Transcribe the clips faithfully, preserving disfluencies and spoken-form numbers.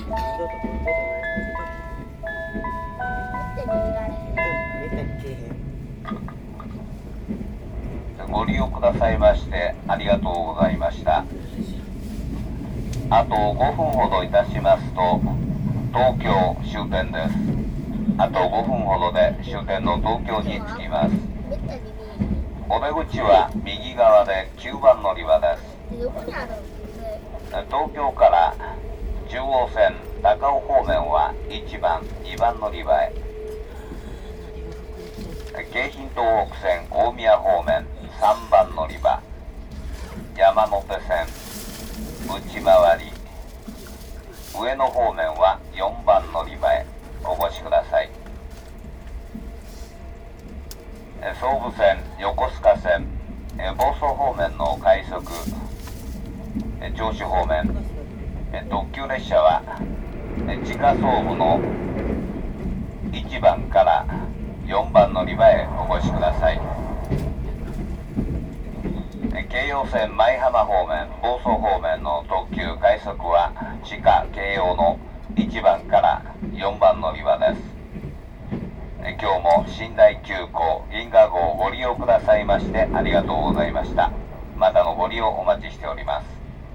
どうと本当じゃないはずだ。 めったに見られへん。 めったにけえへん。 ご利用くださいましてありがとうございました。あとごふんほどいたしますと東京終点です。あとごふんほどで終点の東京に着きます。 めったに見お出口は右側できゅうばん乗り場です。 えへん。どこにあるの？ 東京から中央線高尾方面はいちばん、にばん乗り場へ。京浜東北線大宮方面さんばん乗り場、山手線内回り上野方面はよんばん乗り場へお越しください。総武線、横須賀線、房総方面の快速、銚子方面、特急列車は地下総武のいちばんからよんばん乗り場へお越しください。京葉線舞浜方面、房総方面の特急快速は地下京葉のいちばんからよんばん乗り場です。今日も寝台急行銀河号をご利用くださいましてありがとうございました。またのご利用お待ちしております。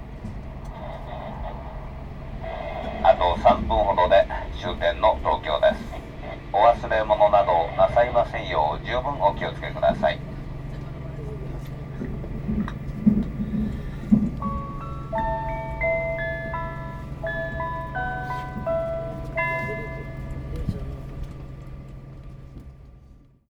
あとさんぷんほどで終点の東京です。お忘れ物などなさいませんよう十分お気をつけください。